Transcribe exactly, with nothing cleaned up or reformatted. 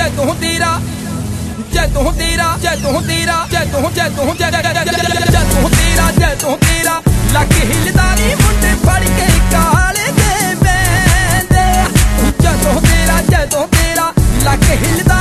ਜਦੋਂ ਤੇਰਾ ਜਦੋਂ ਤੇਰਾ ਜਦੋਂ ਤੇਰਾ ਜਦੋਂ ਜਦੋਂ ਜਦੋਂ ਤੇਰਾ ਜਦੋਂ ਤੇਰਾ ਲੱਕ ਹਿੱਲਦਾ ਨੀ ਮੁੰਡੇ ਫੜ ਕੇ ਕਾਲੇ ਦੇ ਬੈਂਦੇ ਜਦੋਂ ਤੇਰਾ ਜਦੋਂ ਤੇਰਾ ਲੱਕ ਹਿੱਲਦਾ